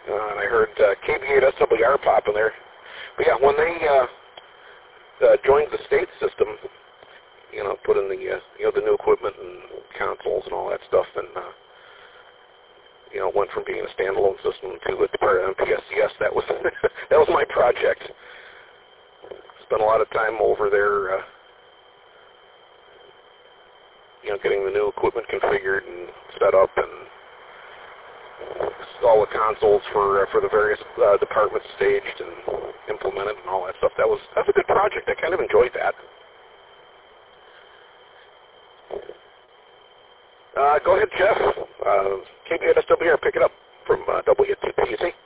and I heard KB8SWR pop in there. But yeah, when they joined the state system, put in the the new equipment and consoles and all that stuff, and went from being a standalone system to a part of MPSCS. That was that was my project. Spent a lot of time over there, getting the new equipment configured and set up, and all the consoles for the various departments staged and implemented and all that stuff. That's a good project. I kind of enjoyed that. Go ahead, Jeff. KB8SWR, pick it up from WTPC.